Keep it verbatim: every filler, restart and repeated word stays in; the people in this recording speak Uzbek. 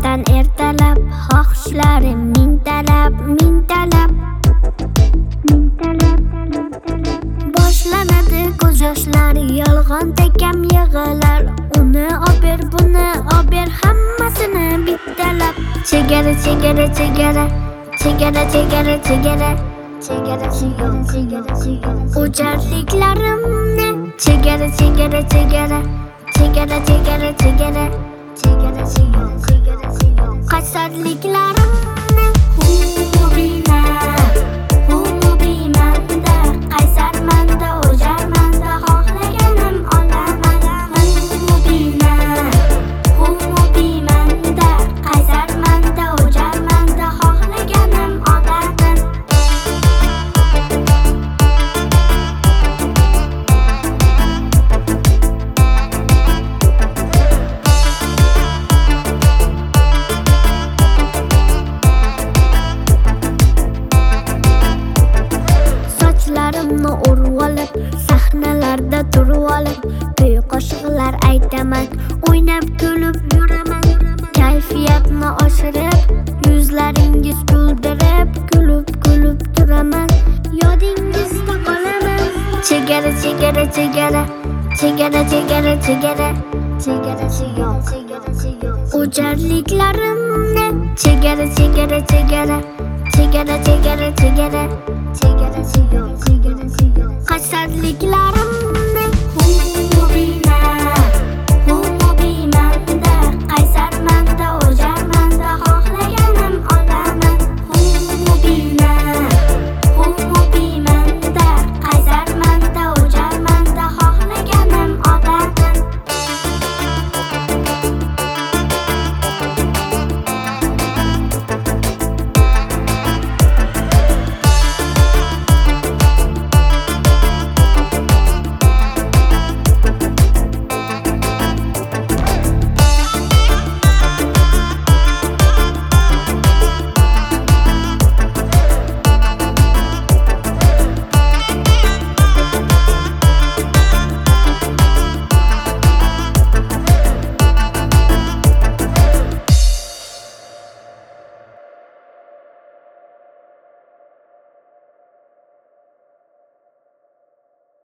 Ertalabdan ertalab xohishlarim ming talab, ming talab. Boshlanadi ko'z yoshlari, yolg'on tekam yig'alar. Uni ober, buni ober, hammasini bittalab. Chegara, chegara, chegara, chegara, chegara, chegara, chegara, chegara, chegara. O'jarliklarimni chegara, chegara, chegara, chegara, chegara, chegara, chegara, chegara, chegara. Qaysarliklarimni hubiyman, hubiyman-da, qaysarman-da, o'jarman-da, xohlaganim olaman. Hubiyman, hubiyman-da, qaysarman-da, o'jarman-da, xohlaganim olaman. Sochlarimni urib olib, sahnalarda turib olib, kuy qo'shiqlar aytaman, o'ynab kulib yuraman. Kayfiyatni oshirib, yuzlaringiz kuldirib, kulib kulib turaman, yodingizda qolaman. Chegara, chegara, chegara, chegara, chegara, chegara, chegara, chegara. O'jarliklarimni chegara, chegara, chegara, chegara, chegara, chegara, chegara, chegara. Qaysarliklarim